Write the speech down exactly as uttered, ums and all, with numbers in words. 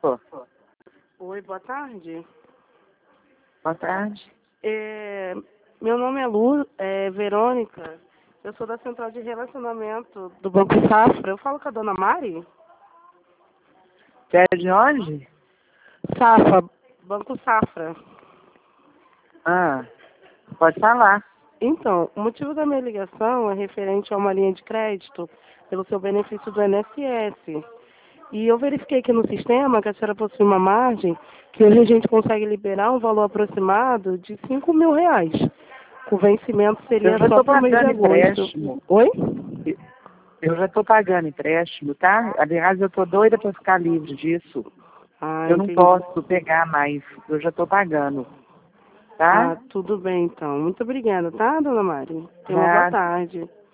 Pô, Oi, boa tarde. boa tarde. É, meu nome é Lu, é Verônica. Eu sou da Central de Relacionamento do Banco Safra. Eu falo com a dona Mari? Você é de onde? Safra, Banco Safra. Ah, pode falar. Então, o motivo da minha ligação é referente a uma linha de crédito pelo seu benefício do I N S S. E eu verifiquei aqui no sistema que a senhora possui uma margem que hoje a gente consegue liberar um valor aproximado de cinco mil reais. O vencimento seria Eu já só estou para o mês de pagando agosto. empréstimo. Oi? Eu já estou pagando empréstimo, tá? Aliás, eu estou doida para ficar livre disso. Ah, Eu não entendi. posso pegar mais. Eu já estou pagando. Ah, Tá? tudo bem então. Muito obrigada, tá, dona Mari? Tenha uma boa Nada. tarde.